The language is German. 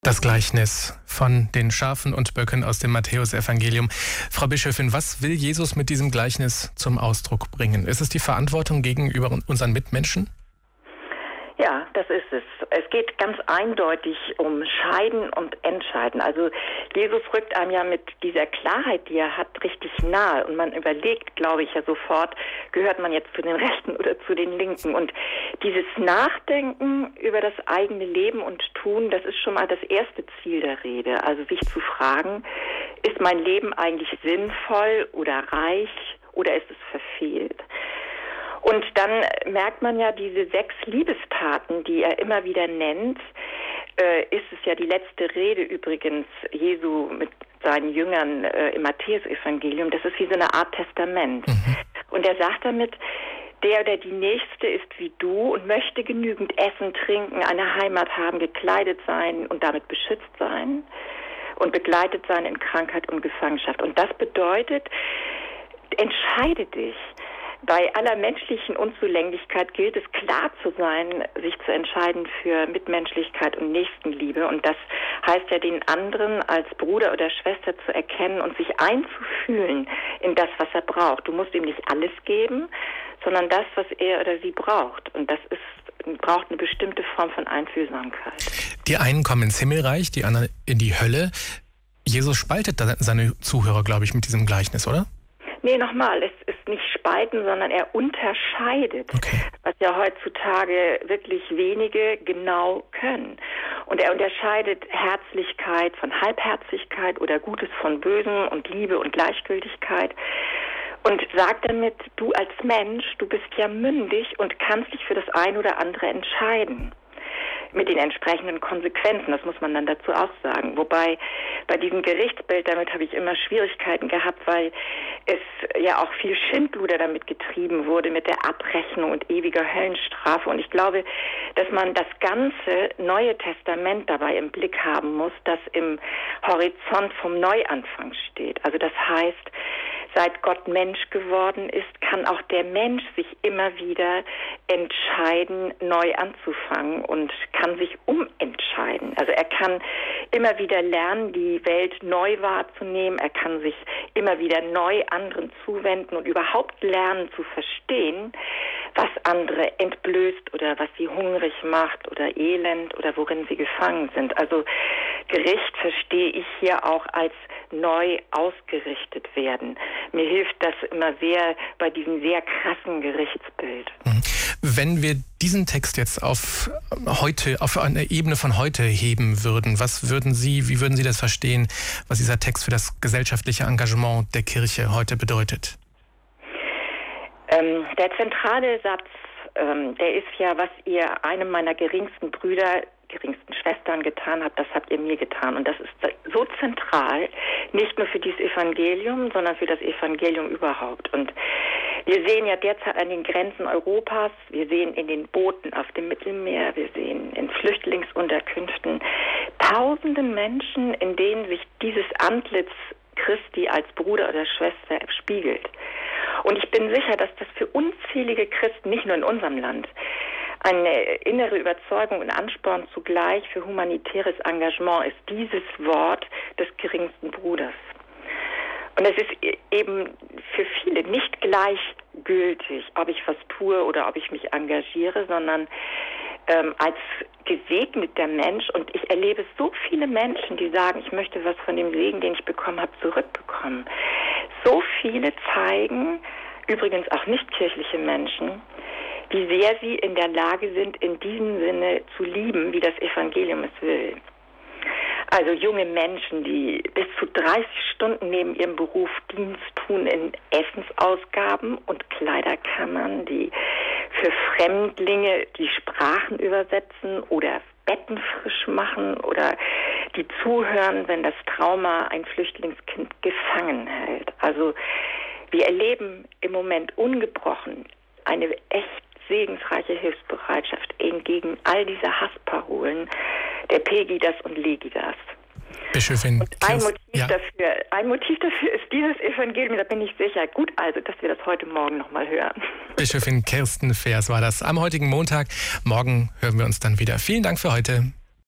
Das Gleichnis von den Schafen und Böcken aus dem Matthäusevangelium. Frau Bischöfin, was will Jesus mit diesem Gleichnis zum Ausdruck bringen? Ist es die Verantwortung gegenüber unseren Mitmenschen? Ja, das ist es. Es geht ganz eindeutig um Scheiden und Entscheiden. Also Jesus rückt einem ja mit dieser Klarheit, die er hat, richtig nahe. Und man überlegt, glaube ich, ja sofort, gehört man jetzt zu den Rechten oder zu den Linken? Und dieses Nachdenken über das eigene Leben und Tun, das ist schon mal das erste Ziel der Rede. Also sich zu fragen, ist mein Leben eigentlich sinnvoll oder reich oder ist es verfehlt? Und dann merkt man ja, diese 6 Liebestaten, die er immer wieder nennt, ist es ja die letzte Rede übrigens Jesu mit seinen Jüngern im Matthäusevangelium. Das ist wie so eine Art Testament. Und er sagt damit, der oder die Nächste ist wie du und möchte genügend essen, trinken, eine Heimat haben, gekleidet sein und damit beschützt sein und begleitet sein in Krankheit und Gefangenschaft. Und das bedeutet, entscheide dich. Bei aller menschlichen Unzulänglichkeit gilt es, klar zu sein, sich zu entscheiden für Mitmenschlichkeit und Nächstenliebe. Und das heißt ja, den anderen als Bruder oder Schwester zu erkennen und sich einzufühlen in das, was er braucht. Du musst ihm nicht alles geben, sondern das, was er oder sie braucht. Und das braucht eine bestimmte Form von Einfühlsamkeit. Die einen kommen ins Himmelreich, die anderen in die Hölle. Jesus spaltet seine Zuhörer, glaube ich, mit diesem Gleichnis, oder? Nee, nochmal, es ist nicht spalten, sondern er unterscheidet, was ja heutzutage wirklich wenige genau können. Und er unterscheidet Herzlichkeit von Halbherzigkeit oder Gutes von Bösem und Liebe und Gleichgültigkeit und sagt damit, du als Mensch, du bist ja mündig und kannst dich für das eine oder andere entscheiden. Mit den entsprechenden Konsequenzen, das muss man dann dazu auch sagen. Wobei bei diesem Gerichtsbild, damit habe ich immer Schwierigkeiten gehabt, weil es ja auch viel Schindluder damit getrieben wurde mit der Abrechnung und ewiger Höllenstrafe. Und ich glaube, dass man das ganze Neue Testament dabei im Blick haben muss, das im Horizont vom Neuanfang steht. Also das heißt, seit Gott Mensch geworden ist, kann auch der Mensch sich immer wieder entscheiden, neu anzufangen und kann sich umentscheiden. Also er kann immer wieder lernen, die Welt neu wahrzunehmen. Er kann sich immer wieder neu anderen zuwenden und überhaupt lernen zu verstehen, was andere entblößt oder was sie hungrig macht oder elend oder worin sie gefangen sind. Also Gericht verstehe ich hier auch als neu ausgerichtet werden. Mir hilft das immer sehr bei diesem sehr krassen Gerichtsbild. Wenn wir diesen Text jetzt auf eine Ebene von heute heben würden, wie würden Sie das verstehen, was dieser Text für das gesellschaftliche Engagement der Kirche heute bedeutet? Der zentrale Satz, der ist ja, was ihr einem meiner geringsten Schwestern getan habt, das habt ihr mir getan. Und das ist so zentral, nicht nur für dieses Evangelium, sondern für das Evangelium überhaupt. Und wir sehen ja derzeit an den Grenzen Europas, wir sehen in den Booten auf dem Mittelmeer, wir sehen in Flüchtlingsunterkünften tausende Menschen, in denen sich dieses Antlitz Christi als Bruder oder Schwester spiegelt. Und ich bin sicher, dass das für unzählige Christen, nicht nur in unserem Land, eine innere Überzeugung und Ansporn zugleich für humanitäres Engagement ist, dieses Wort des geringsten Bruders. Und es ist eben für viele nicht gleichgültig, ob ich was tue oder ob ich mich engagiere, sondern als gesegneter Mensch. Und ich erlebe so viele Menschen, die sagen, ich möchte was von dem Segen, den ich bekommen habe, zurückbekommen. So viele zeigen, übrigens auch nichtkirchliche Menschen, wie sehr sie in der Lage sind, in diesem Sinne zu lieben, wie das Evangelium es will. Also junge Menschen, die bis zu 30 Stunden neben ihrem Beruf Dienst tun in Essensausgaben und Kleiderkammern, die für Fremdlinge die Sprachen übersetzen oder Betten frisch machen oder die zuhören, wenn das Trauma ein Flüchtlingskind gefangen hält. Also wir erleben im Moment ungebrochen eine echt segensreiche Hilfsbereitschaft entgegen all dieser Hassparolen der Pegidas und Legidas. Bischöfin, und ein Motiv dafür ist dieses Evangelium, da bin ich sicher. Gut also, dass wir das heute Morgen nochmal hören. Bischöfin Kirsten Feers war das am heutigen Montag. Morgen hören wir uns dann wieder. Vielen Dank für heute.